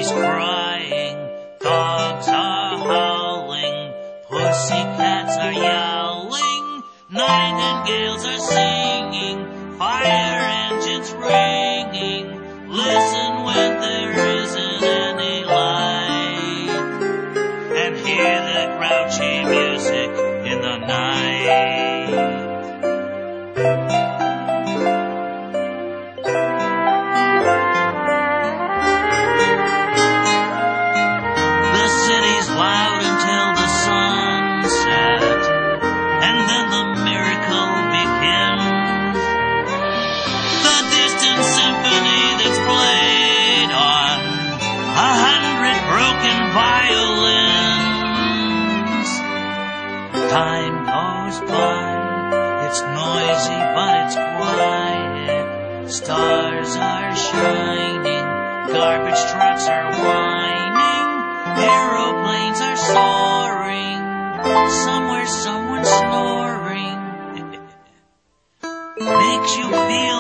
babies crying, dogs are howling, pussycats are yowling, nightingales are singing, fire engines ringing. Listen when there isn't any light, and hear the grouchy music in the night. The city's loud until the sunset, and then the miracle begins. The distant symphony that's played on 100 broken violins. Time goes by, it's noisy but it's quiet. Stars are shining, garbage trucks are whining, aeroplanes are soaring, somewhere someone's snoring. Makes you feel